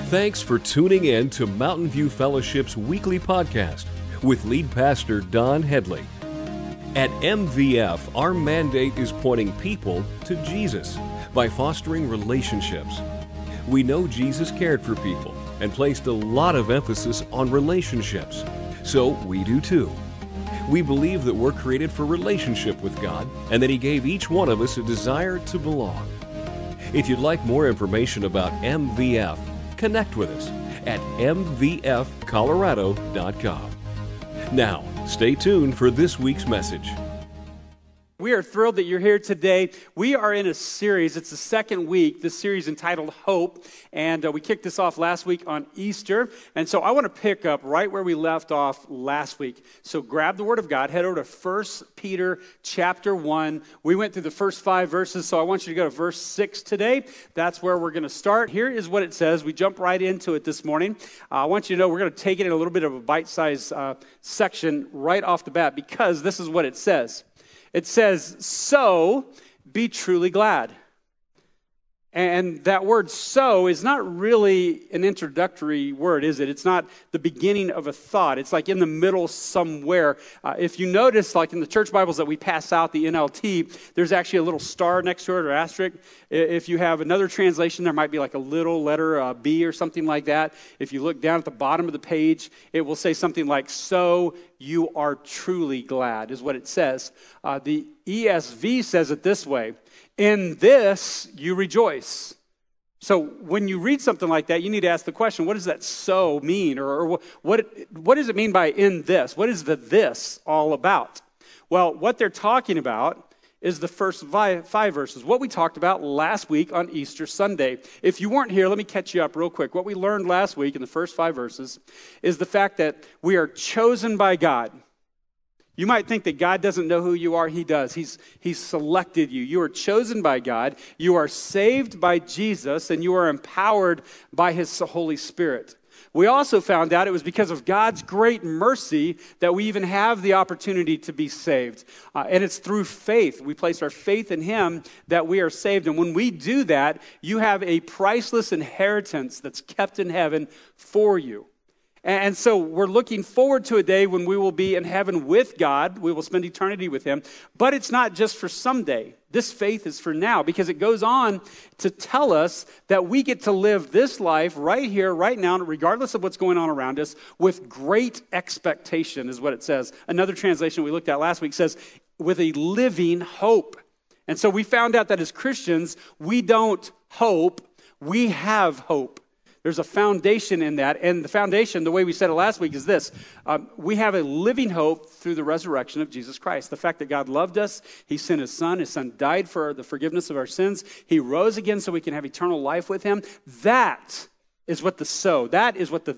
Thanks for tuning in to Mountain View Fellowship's weekly podcast with lead pastor Don Headley. At MVF, our mandate is pointing people to Jesus by fostering relationships. We know Jesus cared for people and placed a lot of emphasis on relationships, so we do too. We believe that we're created for relationship with God and that He gave each one of us a desire to belong. If you'd like more information about MVF, connect with us at mvfcolorado.com. Now, stay tuned for this week's message. We are thrilled that you're here today. We are in a series. It's the second week. This series entitled Hope, and we kicked this off last week on Easter. And so I want to pick up right where we left off last week. So grab the Word of God, head over to 1 Peter chapter 1. We went through the first 5 verses, so I want you to go to verse 6 today. That's where we're going to start. Here is what it says. We jump right into it this morning. I want you to know we're going to take it in a little bit of a bite-sized section right off the bat because this is what it says. It says, so be truly glad. And that word so is not really an introductory word, is it? It's not the beginning of a thought. It's like in the middle somewhere. If you notice, like in the church Bibles that we pass out, the NLT, there's actually a little star next to it or asterisk. If you have another translation, there might be like a little letter B or something like that. If you look down at the bottom of the page, it will say something like, so you are truly glad, is what it says. The ESV says it this way. In this, you rejoice. So when you read something like that, you need to ask the question, what does that so mean? Or what does it mean by in this? What is the this all about? Well, what they're talking about is the first 5 verses, what we talked about last week on Easter Sunday. If you weren't here, let me catch you up real quick. What we learned last week in the first 5 verses is the fact that we are chosen by God. You might think that God doesn't know who you are. He does. He's selected you. You are chosen by God. You are saved by Jesus, and you are empowered by His Holy Spirit. We also found out it was because of God's great mercy that we even have the opportunity to be saved. And it's through faith. We place our faith in Him that we are saved. And when we do that, you have a priceless inheritance that's kept in heaven for you. And so we're looking forward to a day when we will be in heaven with God. We will spend eternity with Him. But it's not just for someday. This faith is for now because it goes on to tell us that we get to live this life right here, right now, regardless of what's going on around us, with great expectation is what it says. Another translation we looked at last week says, with a living hope. And so we found out that as Christians, we don't hope, we have hope. There's a foundation in that, and the foundation, the way we said it last week, is this. We have a living hope through the resurrection of Jesus Christ. The fact that God loved us, He sent His Son died for the forgiveness of our sins, He rose again so we can have eternal life with Him. That is what that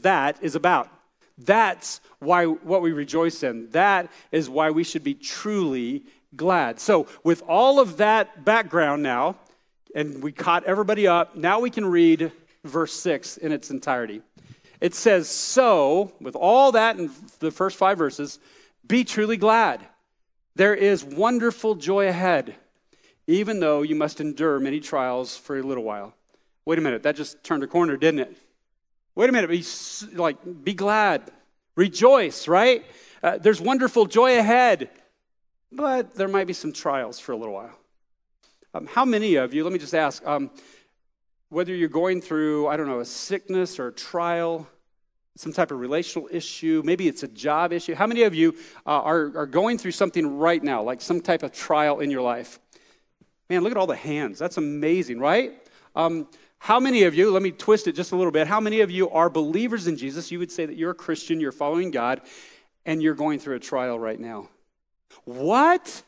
is about. That's what we rejoice in. That is why we should be truly glad. So with all of that background now, and we caught everybody up, now we can read verse 6 in its entirety. It says, so, with all that in the first 5 verses, be truly glad. There is wonderful joy ahead, even though you must endure many trials for a little while. Wait a minute, that just turned a corner, didn't it? Wait a minute, be glad. Rejoice, right? There's wonderful joy ahead, but there might be some trials for a little while. How many of you, let me just ask, whether you're going through, a sickness or a trial, some type of relational issue, maybe it's a job issue. How many of you are going through something right now, like some type of trial in your life? Man, look at all the hands. That's amazing, right? How many of you, let me twist it just a little bit, how many of you are believers in Jesus? You would say that you're a Christian, you're following God, and you're going through a trial right now. What?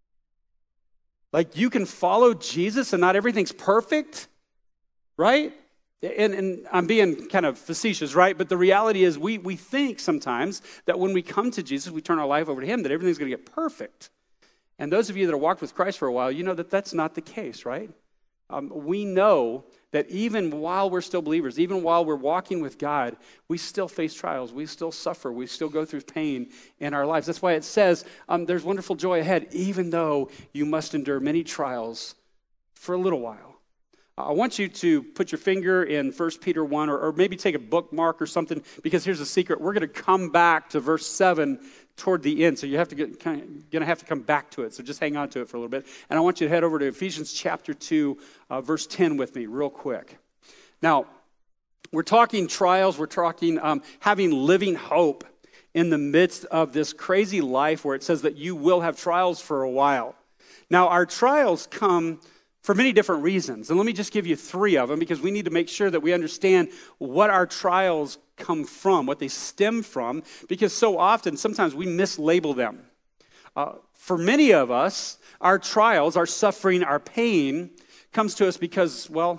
Like you can follow Jesus and not everything's perfect? Right? And I'm being kind of facetious, right? But the reality is we think sometimes that when we come to Jesus, we turn our life over to Him, that everything's going to get perfect. And those of you that have walked with Christ for a while, you know that that's not the case, right? We know that even while we're still believers, even while we're walking with God, we still face trials, we still suffer, we still go through pain in our lives. That's why it says there's wonderful joy ahead, even though you must endure many trials for a little while. I want you to put your finger in 1 Peter 1 or maybe take a bookmark or something, because here's the secret. We're going to come back to verse 7 toward the end, so you have to going to have to come back to it. So just hang on to it for a little bit. And I want you to head over to Ephesians chapter 2, verse 10 with me real quick. Now, we're talking trials. We're talking having living hope in the midst of this crazy life where it says that you will have trials for a while. Now, our trials come for many different reasons. And let me just give you 3 of them, because we need to make sure that we understand what our trials come from, what they stem from, because so often, sometimes we mislabel them. For many of us, our trials, our suffering, our pain comes to us because we're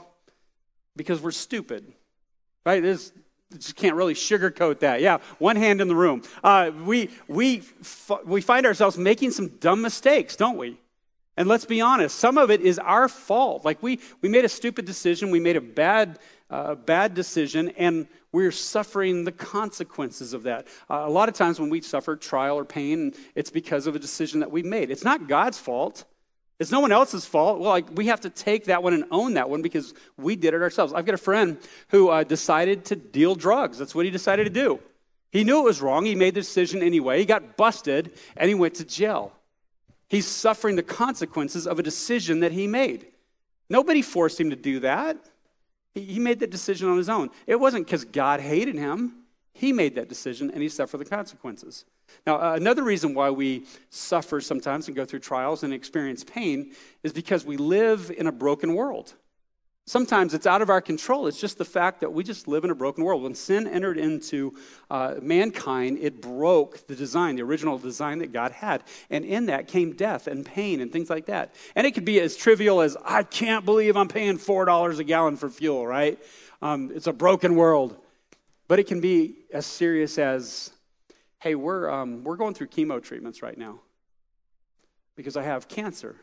stupid, right? Just can't really sugarcoat that. Yeah, one hand in the room. We find ourselves making some dumb mistakes, don't we? And let's be honest, some of it is our fault. Like we made a stupid decision, we made a bad decision, and we're suffering the consequences of that. A lot of times when we suffer trial or pain, it's because of a decision that we made. It's not God's fault. It's no one else's fault. Well, we have to take that one and own that one because we did it ourselves. I've got a friend who decided to deal drugs. That's what he decided to do. He knew it was wrong. He made the decision anyway. He got busted, and he went to jail. He's suffering the consequences of a decision that he made. Nobody forced him to do that. He made that decision on his own. It wasn't because God hated him. He made that decision, and he suffered the consequences. Now, another reason why we suffer sometimes and go through trials and experience pain is because we live in a broken world. Sometimes it's out of our control. It's just the fact that we just live in a broken world. When sin entered into mankind, it broke the design, the original design that God had. And in that came death and pain and things like that. And it could be as trivial as, I can't believe I'm paying $4 a gallon for fuel, right? It's a broken world. But it can be as serious as, hey, we're going through chemo treatments right now because I have cancer.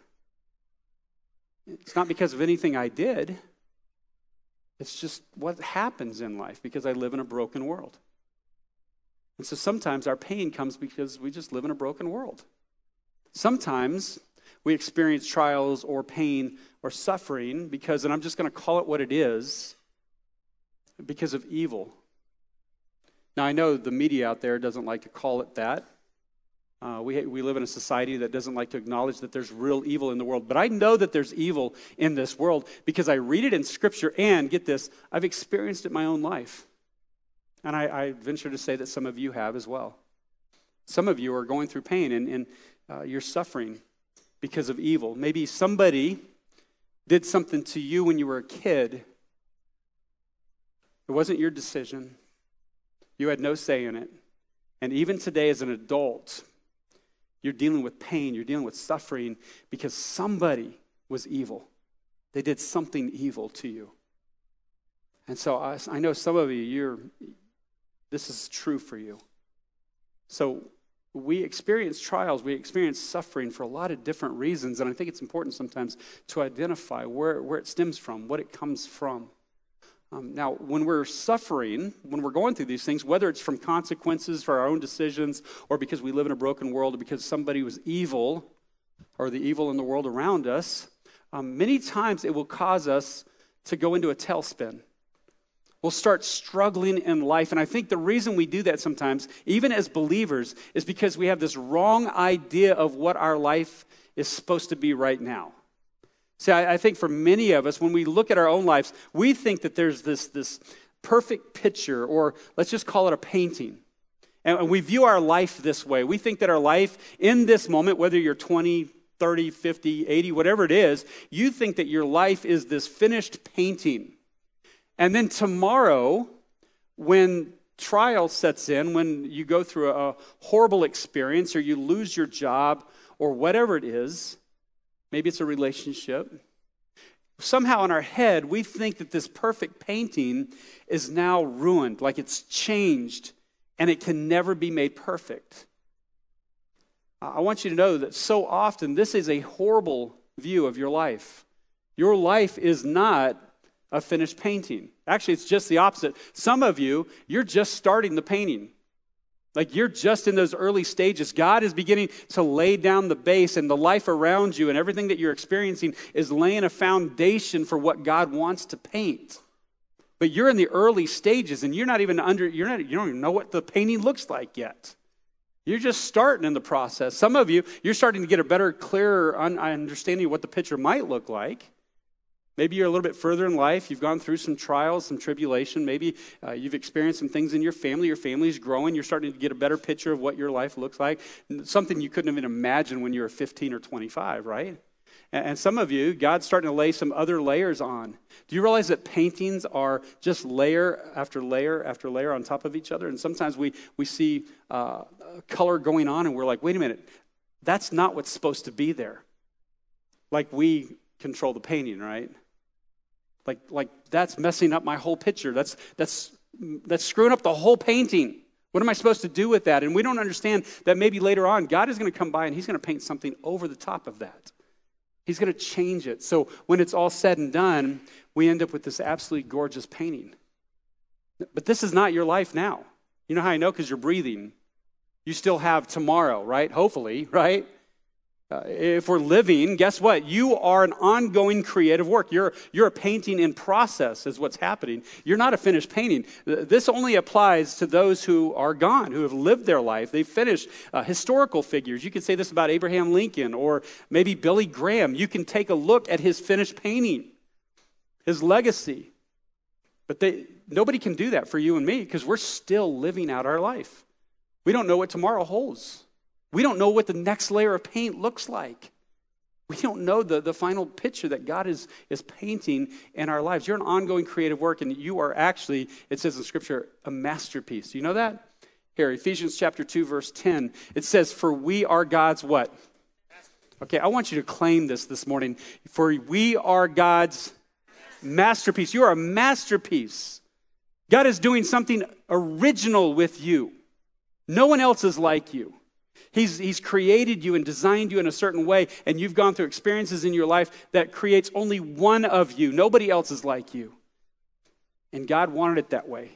It's not because of anything I did. It's just what happens in life because I live in a broken world. And so sometimes our pain comes because we just live in a broken world. Sometimes we experience trials or pain or suffering because, and I'm just going to call it what it is, because of evil. Now, I know the media out there doesn't like to call it that. We live in a society that doesn't like to acknowledge that there's real evil in the world. But I know that there's evil in this world because I read it in Scripture, and, get this, I've experienced it in my own life. And I venture to say that some of you have as well. Some of you are going through pain, and you're suffering because of evil. Maybe somebody did something to you when you were a kid. It wasn't your decision. You had no say in it. And even today as an adult, you're dealing with pain, you're dealing with suffering because somebody was evil. They did something evil to you. And so I know some of you, this is true for you. So we experience trials, we experience suffering for a lot of different reasons, and I think it's important sometimes to identify where it stems from, what it comes from. Now, when we're suffering, when we're going through these things, whether it's from consequences for our own decisions or because we live in a broken world or because somebody was evil or the evil in the world around us, many times it will cause us to go into a tailspin. We'll start struggling in life. And I think the reason we do that sometimes, even as believers, is because we have this wrong idea of what our life is supposed to be right now. See, I think for many of us, when we look at our own lives, we think that there's this perfect picture, or let's just call it a painting. And we view our life this way. We think that our life in this moment, whether you're 20, 30, 50, 80, whatever it is, you think that your life is this finished painting. And then tomorrow, when trial sets in, when you go through a horrible experience or you lose your job or whatever it is, maybe it's a relationship. Somehow in our head, we think that this perfect painting is now ruined, like it's changed, and it can never be made perfect. I want you to know that so often this is a horrible view of your life. Your life is not a finished painting. Actually, it's just the opposite. Some of you, you're just starting the painting. Like you're just in those early stages. God is beginning to lay down the base, and the life around you and everything that you're experiencing is laying a foundation for what God wants to paint. But you're in the early stages, and you don't even know what the painting looks like yet. You're just starting in the process. Some of you, you're starting to get a better, clearer understanding of what the picture might look like. Maybe you're a little bit further in life. You've gone through some trials, some tribulation. Maybe you've experienced some things in your family. Your family's growing. You're starting to get a better picture of what your life looks like. Something you couldn't even imagine when you were 15 or 25, right? And some of you, God's starting to lay some other layers on. Do you realize that paintings are just layer after layer after layer on top of each other? And sometimes we see color going on and we're like, wait a minute, that's not what's supposed to be there. Like we control the painting, right? Like that's messing up my whole picture. That's screwing up the whole painting. What am I supposed to do with that? And we don't understand that maybe later on God is going to come by and he's going to paint something over the top of that. He's going to change it. So when it's all said and done, we end up with this absolutely gorgeous painting. But this is not your life now. You know how I know? Because you're breathing. You still have tomorrow, right? Hopefully, right? If we're living, guess what? You are an ongoing creative work. You're a painting in process is what's happening. You're not a finished painting. This only applies to those who are gone, who have lived their life. They've finished historical figures. You could say this about Abraham Lincoln or maybe Billy Graham. You can take a look at his finished painting, his legacy. But nobody can do that for you and me because we're still living out our life. We don't know what tomorrow holds. We don't know what the next layer of paint looks like. We don't know the final picture that God is painting in our lives. You're an ongoing creative work, and you are actually, it says in Scripture, a masterpiece. Do you know that? Here, Ephesians chapter 2, verse 10. It says, for we are God's what? Okay, I want you to claim this morning. For we are God's masterpiece. You are a masterpiece. God is doing something original with you. No one else is like you. He's created you and designed you in a certain way, and you've gone through experiences in your life that creates only one of you. Nobody else is like you. And God wanted it that way.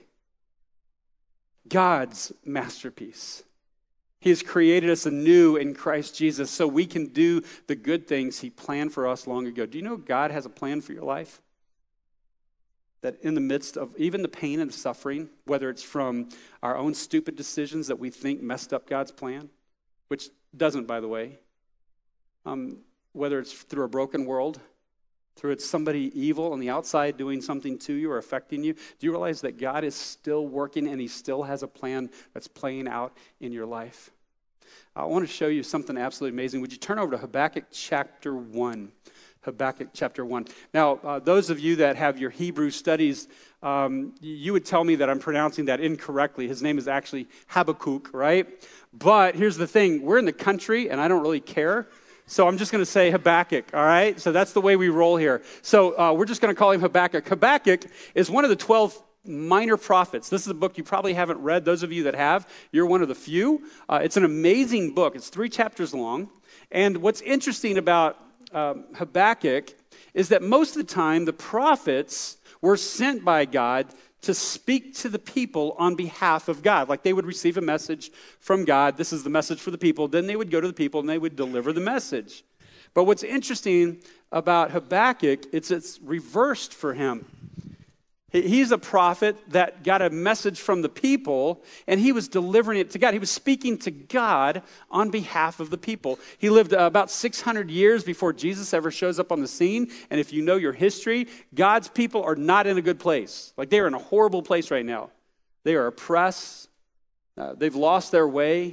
God's masterpiece. He has created us anew in Christ Jesus so we can do the good things he planned for us long ago. Do you know God has a plan for your life? That in the midst of even the pain and the suffering, whether it's from our own stupid decisions that we think messed up God's plan, which doesn't, by the way, whether it's through a broken world, through it's somebody evil on the outside doing something to you or affecting you, do you realize that God is still working and he still has a plan that's playing out in your life? I want to show you something absolutely amazing. Would you turn over to Habakkuk chapter 1? Habakkuk chapter 1. Now, those of you that have your Hebrew studies, you would tell me that I'm pronouncing that incorrectly. His name is actually Habakkuk, right? But here's the thing. We're in the country, and I don't really care. So I'm just going to say Habakkuk, all right? So that's the way we roll here. So we're just going to call him Habakkuk. Habakkuk is one of the 12 minor prophets. This is a book you probably haven't read. Those of you that have, you're one of the few. It's an amazing book. It's 3 chapters long. And what's interesting about Habakkuk is that most of the time the prophets were sent by God to speak to the people on behalf of God. Like they would receive a message from God. This is the message for the people. Then they would go to the people and they would deliver the message. But what's interesting about Habakkuk, it's reversed for him. He's a prophet that got a message from the people, and he was delivering it to God. He was speaking to God on behalf of the people. He lived about 600 years before Jesus ever shows up on the scene. And if you know your history, God's people are not in a good place. Like they are in a horrible place right now. They are oppressed. They've lost their way.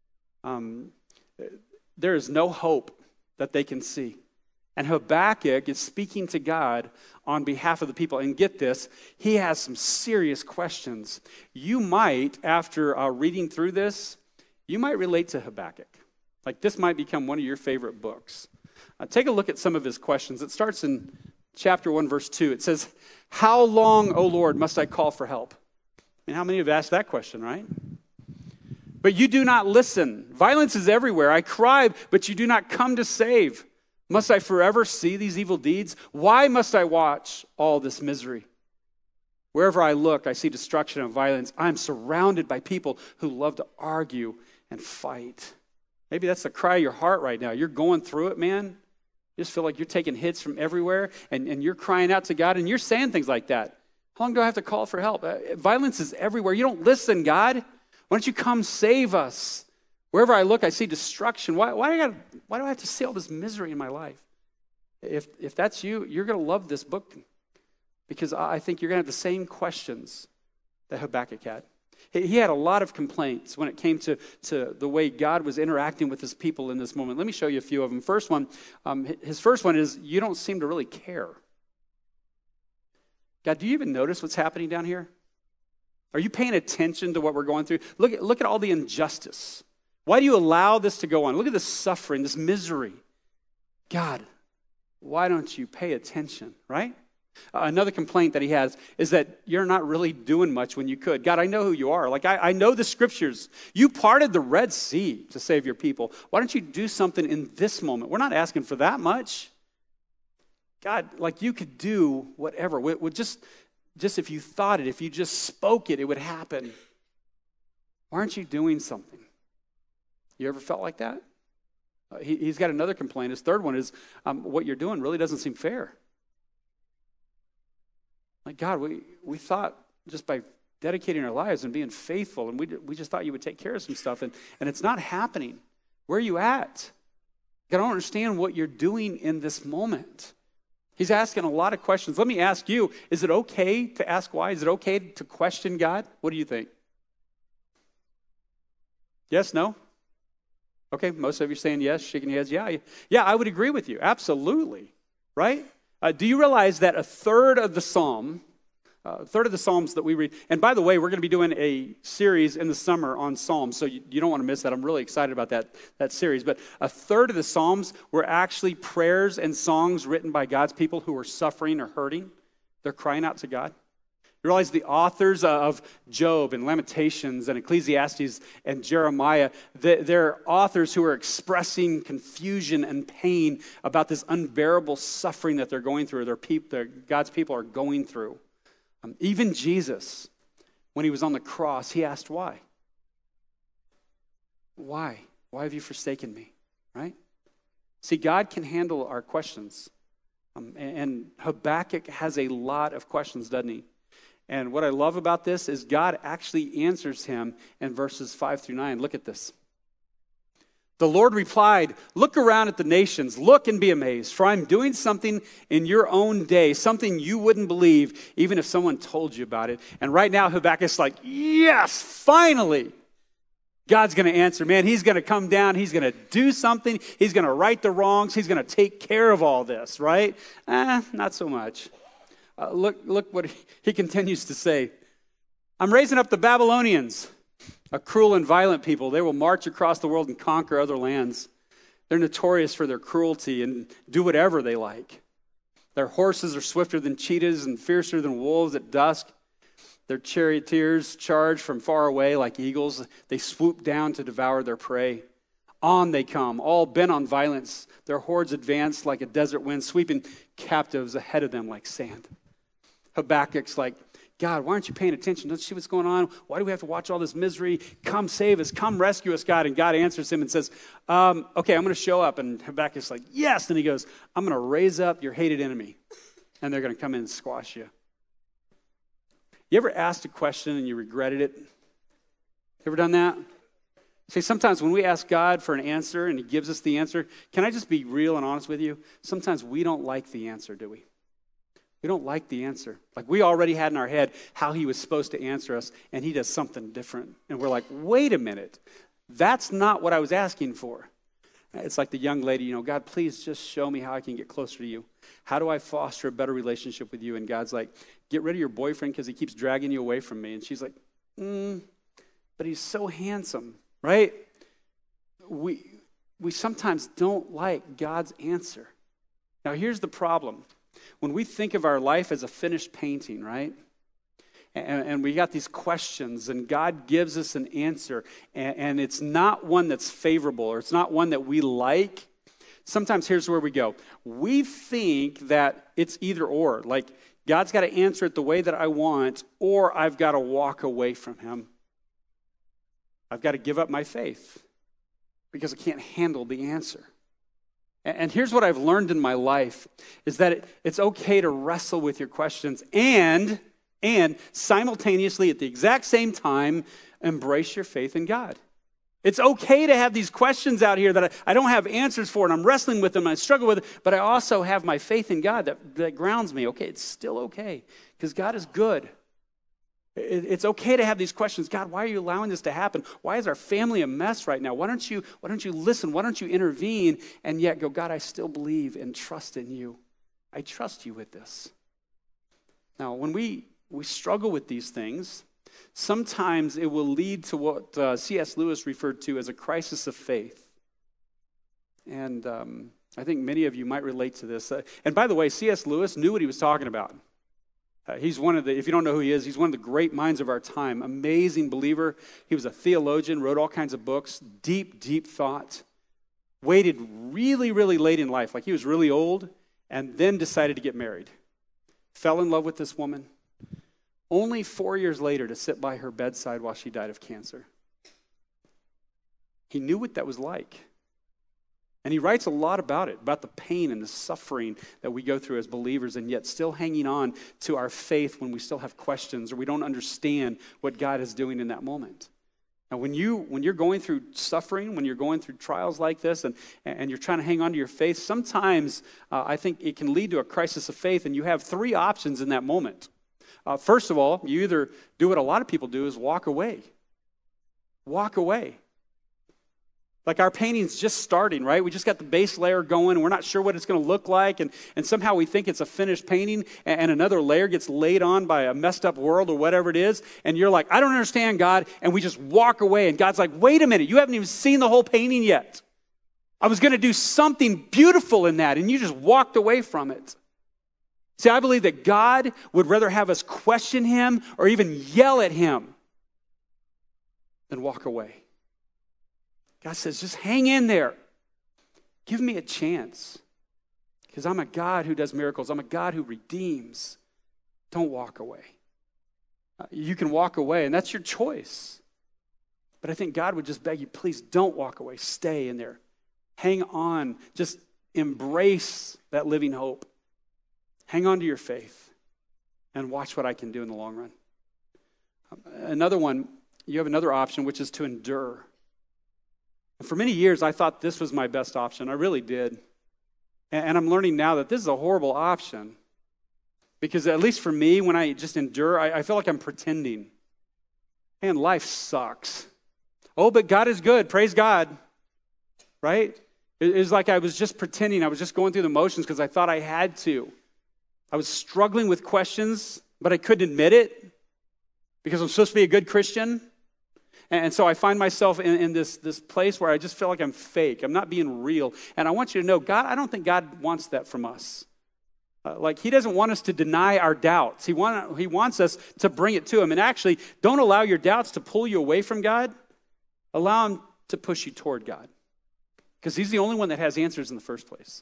There is no hope that they can see. And Habakkuk is speaking to God on behalf of the people. And get this, he has some serious questions. You might, after reading through this, you might relate to Habakkuk. Like this might become one of your favorite books. Take a look at some of his questions. It starts in chapter 1, verse 2. It says, how long, O Lord, must I call for help? And how many have asked that question, right? But you do not listen. Violence is everywhere. I cry, but you do not come to save. Must I forever see these evil deeds? Why must I watch all this misery? Wherever I look, I see destruction and violence. I'm surrounded by people who love to argue and fight. Maybe that's the cry of your heart right now. You're going through it, man. You just feel like you're taking hits from everywhere, and you're crying out to God, and you're saying things like that. How long do I have to call for help? Violence is everywhere. You don't listen, God. Why don't you come save us? Wherever I look, I see destruction. Why do I have to see all this misery in my life? If that's you, you're going to love this book, because I think you're going to have the same questions that Habakkuk had. He had a lot of complaints when it came to the way God was interacting with his people in this moment. Let me show you a few of them. His first one is, you don't seem to really care. God, do you even notice what's happening down here? Are you paying attention to what we're going through? Look at all the injustice. Why do you allow this to go on? Look at this suffering, this misery. God, why don't you pay attention, right? Another complaint that he has is that you're not really doing much when you could. God, I know who you are. Like, I know the scriptures. You parted the Red Sea to save your people. Why don't you do something in this moment? We're not asking for that much. God, like, you could do whatever. Just if you thought it, if you just spoke it, it would happen. Why aren't you doing something? You ever felt like that? He's got another complaint. His third one is, what you're doing really doesn't seem fair. Like, God, we thought just by dedicating our lives and being faithful, and we just thought you would take care of some stuff, and it's not happening. Where are you at? God, I don't understand what you're doing in this moment. He's asking a lot of questions. Let me ask you, is it okay to ask why? Is it okay to question God? What do you think? Yes, no? Okay, most of you are saying yes, shaking your heads. Yeah, I would agree with you. Absolutely, right? Do you realize that a third of the Psalms that we read, and by the way, we're going to be doing a series in the summer on Psalms, so you don't want to miss that. I'm really excited about that series. But a third of the Psalms were actually prayers and songs written by God's people who were suffering or hurting. They're crying out to God. You realize the authors of Job and Lamentations and Ecclesiastes and Jeremiah, they're authors who are expressing confusion and pain about this unbearable suffering that they're going through, God's people are going through. Even Jesus, when he was on the cross, he asked why. Why? Why have you forsaken me? Right? See, God can handle our questions. And Habakkuk has a lot of questions, doesn't he? And what I love about this is God actually answers him in verses 5 through 9. Look at this. The Lord replied, look around at the nations, look and be amazed, for I'm doing something in your own day, something you wouldn't believe even if someone told you about it. And right now Habakkuk's like, yes, finally. God's going to answer, man. He's going to come down. He's going to do something. He's going to right the wrongs. He's going to take care of all this, right? Not so much. Look what he continues to say. I'm raising up the Babylonians, a cruel and violent people. They will march across the world and conquer other lands. They're notorious for their cruelty and do whatever they like. Their horses are swifter than cheetahs and fiercer than wolves at dusk. Their charioteers charge from far away like eagles. They swoop down to devour their prey. On they come, all bent on violence. Their hordes advance like a desert wind, sweeping captives ahead of them like sand. Habakkuk's like, God, why aren't you paying attention? Don't you see what's going on? Why do we have to watch all this misery? Come save us. Come rescue us, God. And God answers him and says, okay, I'm going to show up. And Habakkuk's like, yes. And he goes, I'm going to raise up your hated enemy. And they're going to come in and squash you. You ever asked a question and you regretted it? Ever done that? See, sometimes when we ask God for an answer and he gives us the answer, can I just be real and honest with you? Sometimes we don't like the answer, do we? We don't like the answer. Like, we already had in our head how he was supposed to answer us, and he does something different. And we're like, wait a minute. That's not what I was asking for. It's like the young lady, God, please just show me how I can get closer to you. How do I foster a better relationship with you? And God's like, get rid of your boyfriend because he keeps dragging you away from me. And she's like, but he's so handsome, right? We sometimes don't like God's answer. Now, here's the problem. When we think of our life as a finished painting, right? And we got these questions, and God gives us an answer, and it's not one that's favorable, or it's not one that we like. Sometimes here's where we go. We think that it's either or. Like, God's got to answer it the way that I want, or I've got to walk away from him. I've got to give up my faith because I can't handle the answer. And here's what I've learned in my life, is that it's okay to wrestle with your questions and simultaneously at the exact same time, embrace your faith in God. It's okay to have these questions out here that I don't have answers for, and I'm wrestling with them, and I struggle with it, but I also have my faith in God that grounds me. Okay, it's still okay, because God is good. It's okay to have these questions. God, why are you allowing this to happen? Why is our family a mess right now? Why don't you listen? Why don't you intervene? And yet go, God, I still believe and trust in you. I trust you with this. Now, when we struggle with these things, sometimes it will lead to what C.S. Lewis referred to as a crisis of faith. And I think many of you might relate to this. And by the way, C.S. Lewis knew what he was talking about. He's one of the, if you don't know who he is, he's one of the great minds of our time. Amazing believer. He was a theologian, wrote all kinds of books, deep, deep thought. Waited really, really late in life, like he was really old, and then decided to get married. Fell in love with this woman. Only 4 years later to sit by her bedside while she died of cancer. He knew what that was like. And he writes a lot about it, about the pain and the suffering that we go through as believers, and yet still hanging on to our faith when we still have questions or we don't understand what God is doing in that moment. Now, when you're going through suffering, when you're going through trials like this, and you're trying to hang on to your faith, sometimes I think it can lead to a crisis of faith, and you have three options in that moment. First of all, you either do what a lot of people do, is walk away. Walk away. Like our painting's just starting, right? We just got the base layer going, and we're not sure what it's going to look like, and somehow we think it's a finished painting, and another layer gets laid on by a messed up world or whatever it is, and you're like, I don't understand, God, and we just walk away, and God's like, wait a minute, you haven't even seen the whole painting yet. I was going to do something beautiful in that, and you just walked away from it. See, I believe that God would rather have us question him or even yell at him than walk away. God says, just hang in there. Give me a chance. Because I'm a God who does miracles. I'm a God who redeems. Don't walk away. You can walk away, and that's your choice. But I think God would just beg you, please don't walk away. Stay in there. Hang on. Just embrace that living hope. Hang on to your faith and watch what I can do in the long run. Another one, you have another option, which is to endure. And for many years, I thought this was my best option. I really did. And I'm learning now that this is a horrible option. Because at least for me, when I just endure, I feel like I'm pretending. Man, life sucks. Oh, but God is good. Praise God. Right? It was like I was just pretending. I was just going through the motions because I thought I had to. I was struggling with questions, but I couldn't admit it because I'm supposed to be a good Christian. And so I find myself in this place where I just feel like I'm fake. I'm not being real. And I want you to know, God, I don't think God wants that from us. He doesn't want us to deny our doubts. He wants us to bring it to him. And actually, don't allow your doubts to pull you away from God. Allow him to push you toward God. Because he's the only one that has answers in the first place.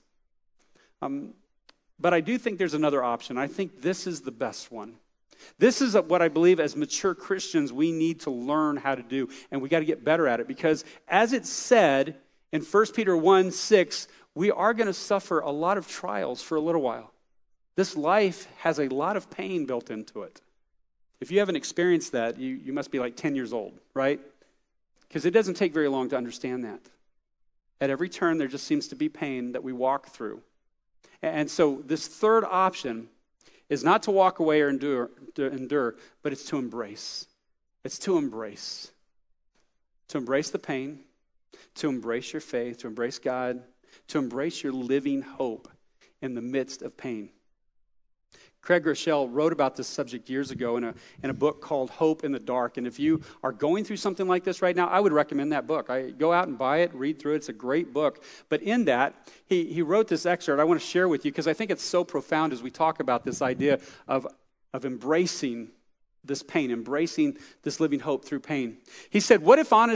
But I do think there's another option. I think this is the best one. This is what I believe as mature Christians we need to learn how to do, and we got to get better at it, because as it's said in 1 Peter 1:6, we are going to suffer a lot of trials for a little while. This life has a lot of pain built into it. If you haven't experienced that, you must be like 10 years old, right? Because it doesn't take very long to understand that. At every turn, there just seems to be pain that we walk through. And so this third option is not to walk away or endure, but it's to embrace. It's to embrace. To embrace the pain, to embrace your faith, to embrace God, to embrace your living hope in the midst of pain. Craig Groeschel wrote about this subject years ago in a book called Hope in the Dark. And if you are going through something like this right now, I would recommend that book. Go out and buy it, read through it. It's a great book. But in that, he wrote this excerpt I want to share with you because I think it's so profound as we talk about this idea of embracing this pain, embracing this living hope through pain. He said, what if honest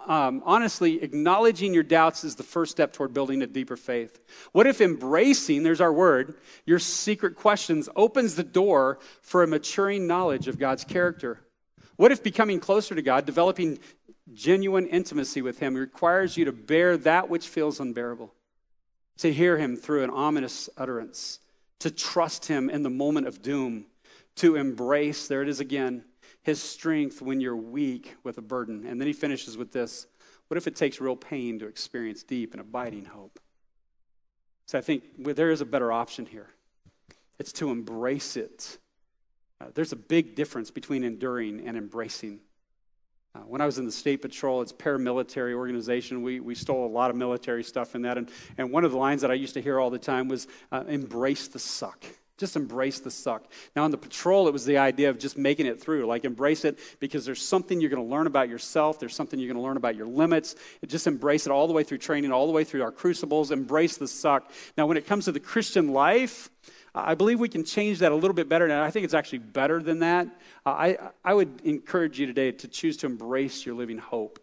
honestly, acknowledging your doubts is the first step toward building a deeper faith? What if embracing, there's our word, your secret questions opens the door for a maturing knowledge of God's character? What if becoming closer to God, developing genuine intimacy with Him, requires you to bear that which feels unbearable? To hear Him through an ominous utterance, to trust Him in the moment of doom, to embrace, there it is again, His strength when you're weak with a burden. And then he finishes with this: what if it takes real pain to experience deep and abiding hope? So I think there is a better option here. It's to embrace it. There's a big difference between enduring and embracing. When I was in the State Patrol, it's a paramilitary organization. We stole a lot of military stuff in that. And one of the lines that I used to hear all the time was, embrace the suck. Just embrace the suck. Now, on the patrol, it was the idea of just making it through. Like, embrace it because there's something you're going to learn about yourself. There's something you're going to learn about your limits. Just embrace it all the way through training, all the way through our crucibles. Embrace the suck. Now, when it comes to the Christian life, I believe we can change that a little bit better, and I think it's actually better than that. I would encourage you today to choose to embrace your living hope.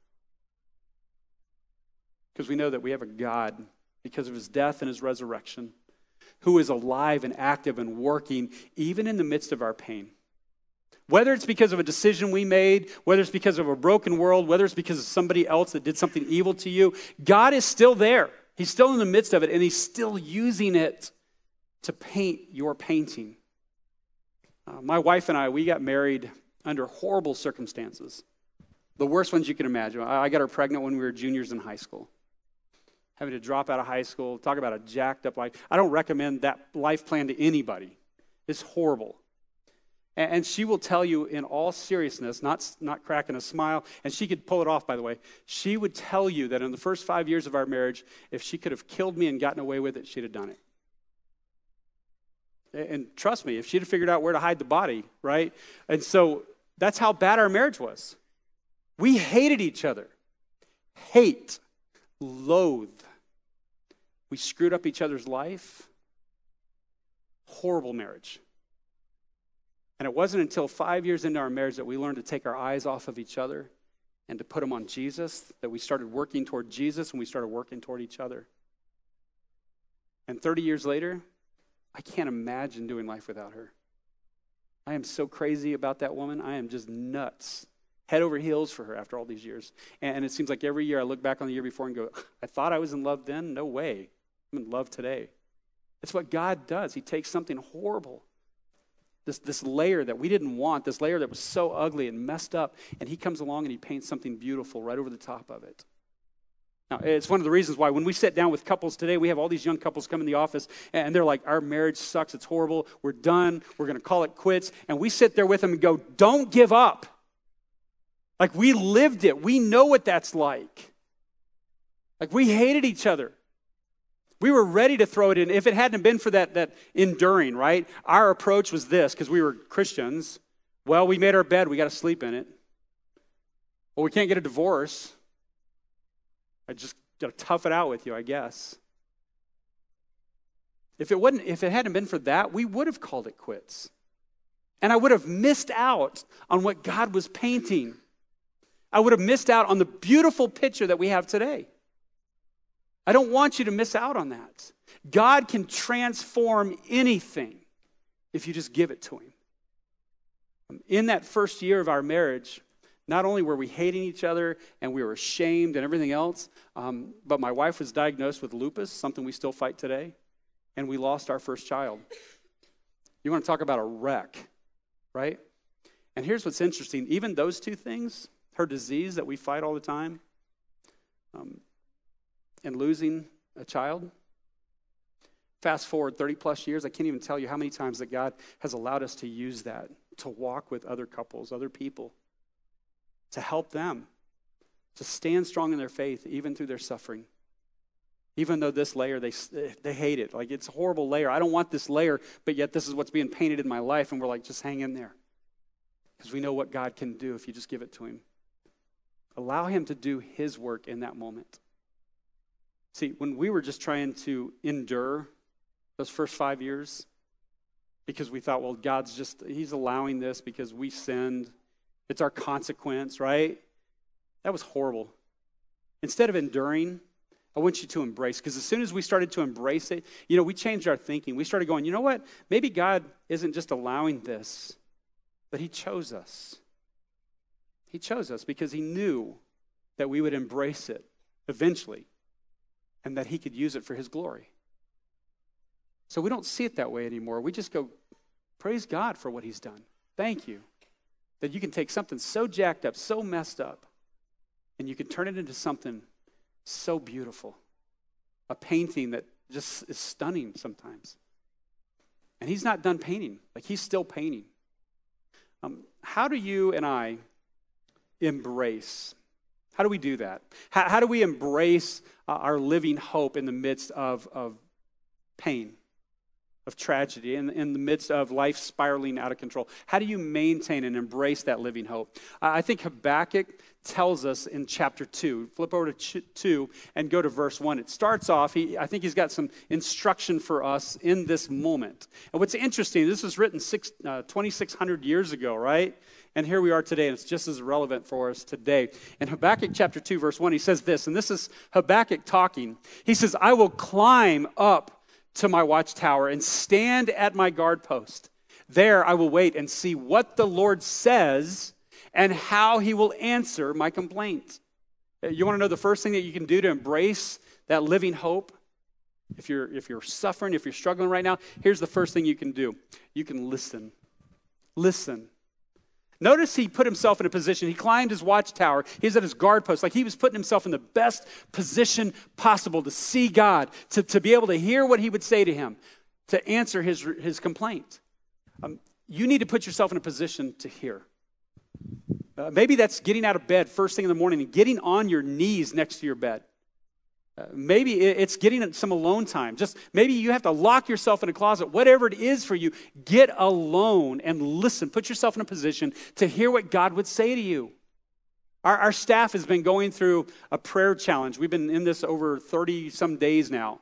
Because we know that we have a God, because of His death and His resurrection, who is alive and active and working even in the midst of our pain. Whether it's because of a decision we made, whether it's because of a broken world, whether it's because of somebody else that did something evil to you, God is still there. He's still in the midst of it, and He's still using it to paint your painting. My wife and I, we got married under horrible circumstances. The worst ones you can imagine. I got her pregnant when we were juniors in high school. Having to drop out of high school, talk about a jacked up life. I don't recommend that life plan to anybody. It's horrible. And she will tell you in all seriousness, not cracking a smile, and she could pull it off, by the way. She would tell you that in the first 5 years of our marriage, if she could have killed me and gotten away with it, she'd have done it. And trust me, if she'd have figured out where to hide the body, right? And so that's how bad our marriage was. We hated each other. Hate. Loathe. We screwed up each other's life. Horrible marriage. And it wasn't until 5 years into our marriage that we learned to take our eyes off of each other and to put them on Jesus, that we started working toward Jesus and we started working toward each other. And 30 years later, I can't imagine doing life without her. I am so crazy about that woman. I am just nuts. Head over heels for her after all these years. And it seems like every year I look back on the year before and go, I thought I was in love then? No way. I'm in love today. It's what God does. He takes something horrible, this layer that we didn't want, this layer that was so ugly and messed up, and He comes along and He paints something beautiful right over the top of it. Now, it's one of the reasons why when we sit down with couples today, we have all these young couples come in the office, and they're like, our marriage sucks, it's horrible, we're done, we're going to call it quits. And we sit there with them and go, don't give up. Like, we lived it. We know what that's like. Like, we hated each other. We were ready to throw it in. If it hadn't been for that enduring, right? Our approach was this, because we were Christians. Well, we made our bed, we got to sleep in it. Well, we can't get a divorce. I just got to tough it out with you, I guess. If it hadn't been for that, we would have called it quits. And I would have missed out on what God was painting. I would have missed out on the beautiful picture that we have today. I don't want you to miss out on that. God can transform anything if you just give it to Him. In that first year of our marriage, not only were we hating each other and we were ashamed and everything else, but my wife was diagnosed with lupus, something we still fight today, and we lost our first child. You want to talk about a wreck, right? And here's what's interesting. Even those two things, her disease that we fight all the time, and losing a child, fast forward 30 plus years, I can't even tell you how many times that God has allowed us to use that, to walk with other couples, other people, to help them, to stand strong in their faith, even through their suffering. Even though this layer, they hate it. Like, it's a horrible layer. I don't want this layer, but yet this is what's being painted in my life. And we're like, just hang in there. Because we know what God can do if you just give it to Him. Allow Him to do His work in that moment. See, when we were just trying to endure those first 5 years, because we thought, well, He's allowing this because we sinned. It's our consequence, right? That was horrible. Instead of enduring, I want you to embrace, because as soon as we started to embrace it, we changed our thinking. We started going, you know what? Maybe God isn't just allowing this, but he chose us. He chose us because he knew that we would embrace it eventually and that he could use it for his glory. So we don't see it that way anymore. We just go, praise God for what he's done. Thank you that you can take something so jacked up, so messed up, and you can turn it into something so beautiful. A painting that just is stunning sometimes. And he's not done painting. Like, he's still painting. How do you and I embrace? How do we do that? How do we embrace our living hope in the midst of pain, of tragedy, in the midst of life spiraling out of control? How do you maintain and embrace that living hope? I think Habakkuk tells us in chapter 2. Flip over to 2 and go to verse 1. It starts off, I think he's got some instruction for us in this moment. And what's interesting, this was written 2,600 years ago, right? And here we are today, and it's just as relevant for us today. In Habakkuk chapter 2, verse 1, he says this, and this is Habakkuk talking. He says, I will climb up to my watchtower and stand at my guard post. There I will wait and see what the Lord says and how he will answer my complaint. You want to know the first thing that you can do to embrace that living hope? If you're suffering, if you're struggling right now, here's the first thing you can do. You can listen. Listen. Notice he put himself in a position. He climbed his watchtower. He's at his guard post. Like, he was putting himself in the best position possible to see God, to be able to hear what he would say to him, to answer his complaint. You need to put yourself in a position to hear. Maybe that's getting out of bed first thing in the morning and getting on your knees next to your bed. Maybe it's getting some alone time. Just maybe you have to lock yourself in a closet. Whatever it is for you, get alone and listen. Put yourself in a position to hear what God would say to you. Our staff has been going through a prayer challenge. We've been in this over 30-some days now.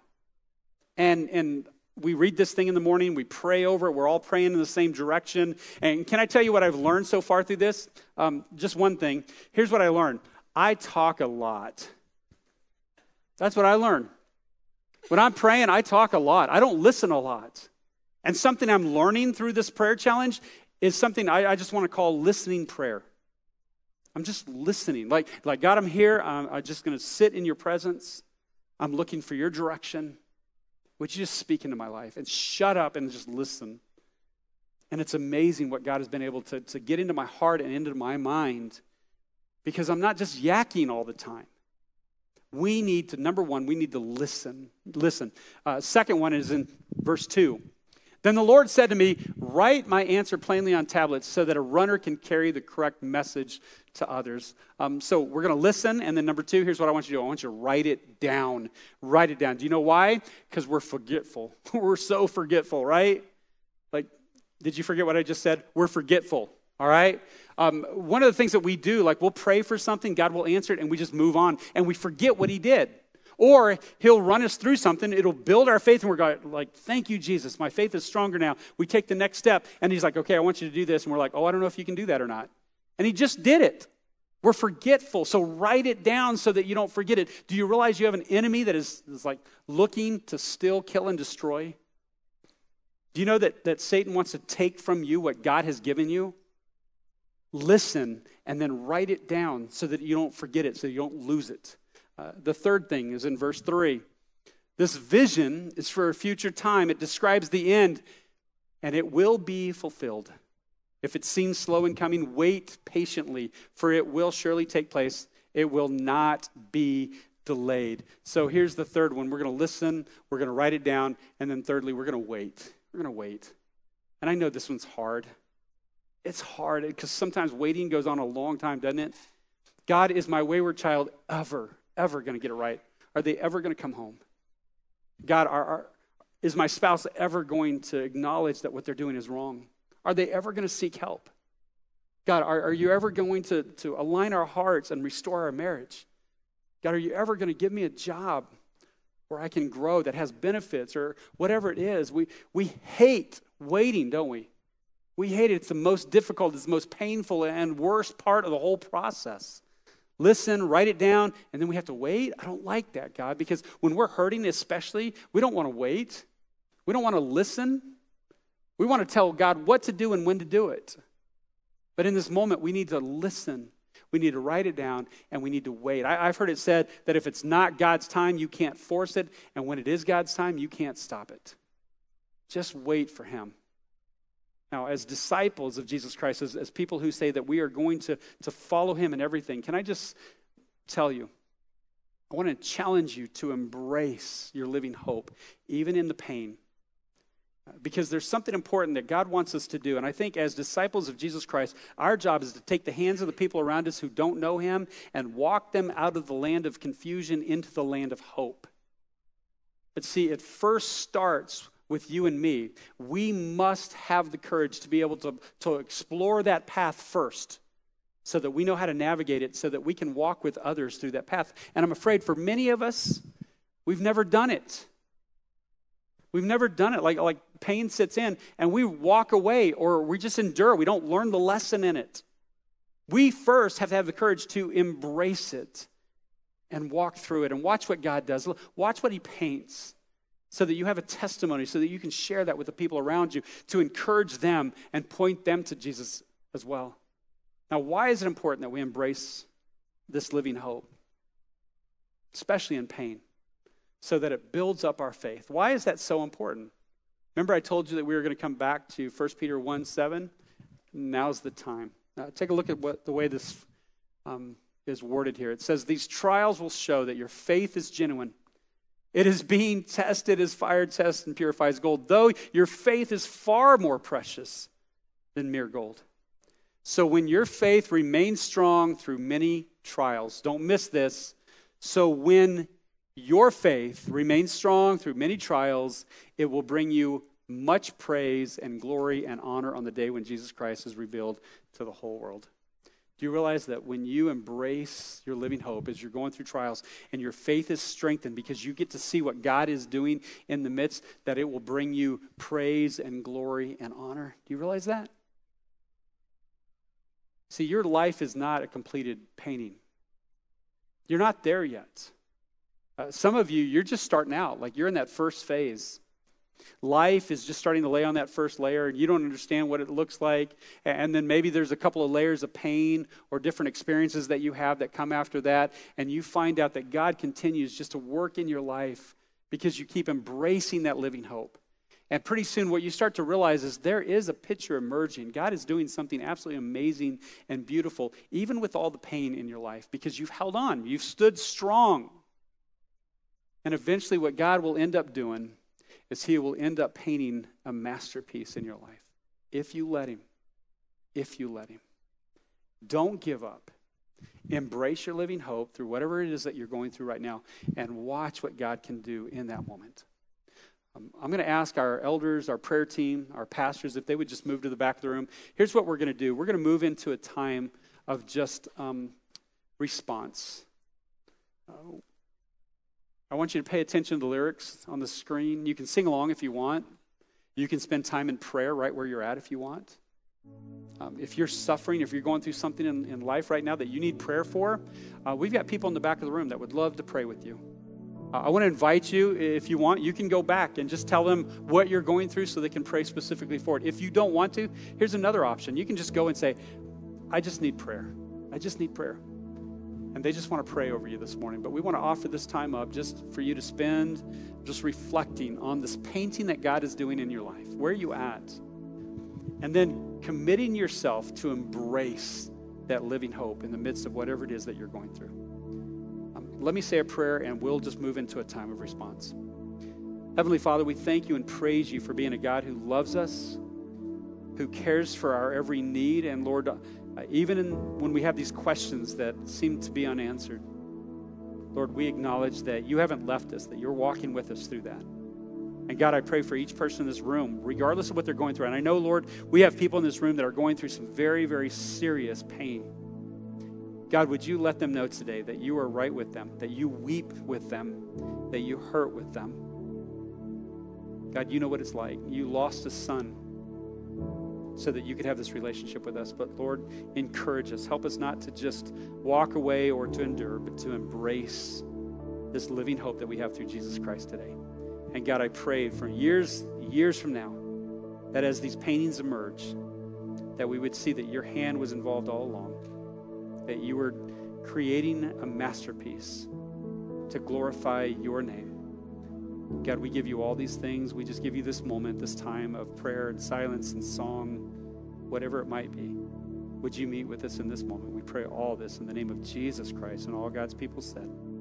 And we read this thing in the morning. We pray over it. We're all praying in the same direction. And can I tell you what I've learned so far through this? Just one thing. Here's what I learned. I talk a lot. That's what I learned. When I'm praying, I talk a lot. I don't listen a lot. And something I'm learning through this prayer challenge is something I just want to call listening prayer. I'm just listening. Like God, I'm here. I'm just going to sit in your presence. I'm looking for your direction. Would you just speak into my life and shut up and just listen? And it's amazing what God has been able to get into my heart and into my mind, because I'm not just yakking all the time. We need to, number one, we need to listen. Listen. Second one is in verse 2. Then the Lord said to me, write my answer plainly on tablets so that a runner can carry the correct message to others. So we're going to listen. And then number 2, here's what I want you to do. I want you to write it down. Write it down. Do you know why? Because we're forgetful. We're so forgetful, right? Like, did you forget what I just said? We're forgetful. All right? One of the things that we do, like, we'll pray for something, God will answer it, and we just move on, and we forget what he did. Or he'll run us through something, it'll build our faith, and we're going, like, thank you, Jesus, my faith is stronger now. We take the next step, and he's like, okay, I want you to do this, and we're like, oh, I don't know if you can do that or not. And he just did it. We're forgetful, so write it down so that you don't forget it. Do you realize you have an enemy that is like looking to steal, kill, and destroy? Do you know that Satan wants to take from you what God has given you? Listen, and then write it down so that you don't forget it, so you don't lose it. The third thing is in verse 3. This vision is for a future time. It describes the end, and it will be fulfilled. If it seems slow in coming, wait patiently, for it will surely take place. It will not be delayed. So here's the third one. We're going to listen, we're going to write it down, and then thirdly, we're going to wait. We're going to wait. And I know this one's hard. It's hard because sometimes waiting goes on a long time, doesn't it? God, is my wayward child ever going to get it right? Are they ever going to come home? God, is my spouse ever going to acknowledge that what they're doing is wrong? Are they ever going to seek help? God, are you ever going to align our hearts and restore our marriage? God, are you ever going to give me a job where I can grow that has benefits or whatever it is? We hate waiting, don't we? We hate it. It's the most difficult, it's the most painful and worst part of the whole process. listen, write it down, and then we have to wait. I don't like that, God, because when we're hurting especially, we don't want to wait. We don't want to listen. We want to tell God what to do and when to do it. But in this moment, we need to listen. We need to write it down, and we need to wait. I've heard it said that if it's not God's time, you can't force it, and when it is God's time, you can't stop it. Just wait for him. Now, as disciples of Jesus Christ, as people who say that we are going to follow him in everything, can I just tell you, I want to challenge you to embrace your living hope, even in the pain. Because there's something important that God wants us to do. And I think as disciples of Jesus Christ, our job is to take the hands of the people around us who don't know him and walk them out of the land of confusion into the land of hope. But see, it first starts with you and me. We must have the courage to be able to explore that path first so that we know how to navigate it, so that we can walk with others through that path. And I'm afraid for many of us, we've never done it. We've never done it. Like pain sits in and we walk away, or we just endure. We don't learn the lesson in it. We first have to have the courage to embrace it and walk through it and watch what God does. Watch what he paints so that you have a testimony, so that you can share that with the people around you to encourage them and point them to Jesus as well. Now, why is it important that we embrace this living hope, especially in pain? So that it builds up our faith. Why is that so important? Remember I told you that we were going to come back to 1 Peter 1:7? Now's the time. Now, take a look at the way this is worded here. It says, these trials will show that your faith is genuine. It is being tested as fire tests and purifies gold, though your faith is far more precious than mere gold. So when your faith remains strong through many trials, don't miss this. So when your faith remains strong through many trials, it will bring you much praise and glory and honor on the day when Jesus Christ is revealed to the whole world. Do you realize that when you embrace your living hope as you're going through trials and your faith is strengthened because you get to see what God is doing in the midst, that it will bring you praise and glory and honor? Do you realize that? See, your life is not a completed painting. You're not there yet. Some of you, you're just starting out, like you're in that first phase. Life is just starting to lay on that first layer, and you don't understand what it looks like. And then maybe there's a couple of layers of pain or different experiences that you have that come after that, and you find out that God continues just to work in your life because you keep embracing that living hope. And pretty soon what you start to realize is there is a picture emerging. God is doing something absolutely amazing and beautiful, even with all the pain in your life, because you've held on. You've stood strong. And eventually what God will end up doing is he will end up painting a masterpiece in your life. If you let him. If you let him. Don't give up. Embrace your living hope through whatever it is that you're going through right now and watch what God can do in that moment. I'm going to ask our elders, our prayer team, our pastors, if they would just move to the back of the room. Here's what we're going to do. We're going to move into a time of just response. I want you to pay attention to the lyrics on the screen. You can sing along if you want. You can spend time in prayer right where you're at if you want. If you're suffering, if you're going through something in life right now that you need prayer for, we've got people in the back of the room that would love to pray with you. I want to invite you, if you want, you can go back and just tell them what you're going through so they can pray specifically for it. If you don't want to, here's another option. You can just go and say, I just need prayer. I just need prayer. And they just want to pray over you this morning. But we want to offer this time up just for you to spend just reflecting on this painting that God is doing in your life. Where are you at? And then committing yourself to embrace that living hope in the midst of whatever it is that you're going through. Let me say a prayer and we'll just move into a time of response. Heavenly Father, we thank you and praise you for being a God who loves us, who cares for our every need. And Lord, even when we have these questions that seem to be unanswered, Lord, we acknowledge that you haven't left us, that you're walking with us through that. And God, I pray for each person in this room, regardless of what they're going through. And I know, Lord, we have people in this room that are going through some very, very serious pain. God, would you let them know today that you are right with them, that you weep with them, that you hurt with them. God, you know what it's like. You lost a son. so that you could have this relationship with us. But Lord, encourage us. Help us not to just walk away or to endure, but to embrace this living hope that we have through Jesus Christ today. And God, I pray for years from now, that as these paintings emerge, that we would see that your hand was involved all along, that you were creating a masterpiece to glorify your name. God, we give you all these things. We just give you this moment, this time of prayer and silence and song, whatever it might be. Would you meet with us in this moment? We pray all this in the name of Jesus Christ, and all God's people said.